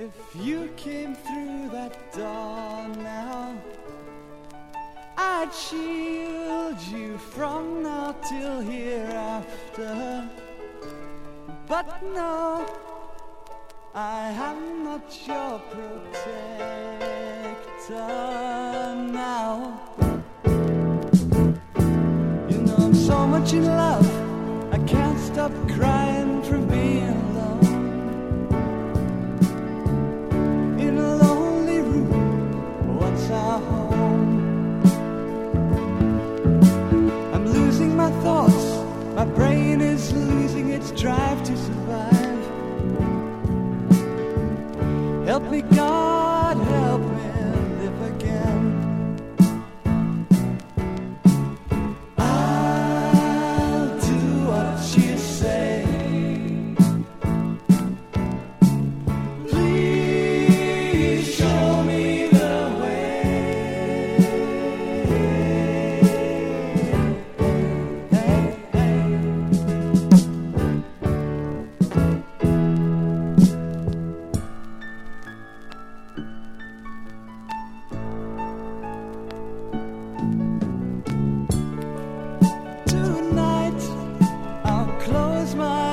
If you came through that door now, I'd shield you from now till hereafter. But no, I am not your protector now. You know I'm so much in love, I can't stop crying from being alone. In a lonely room, what's our home? I'm losing my thoughts, my brain is losing its drive to survive. Help me, God, help me live again. I'll do what you say. Please show me the way. Hey, hey. Tonight I'll close my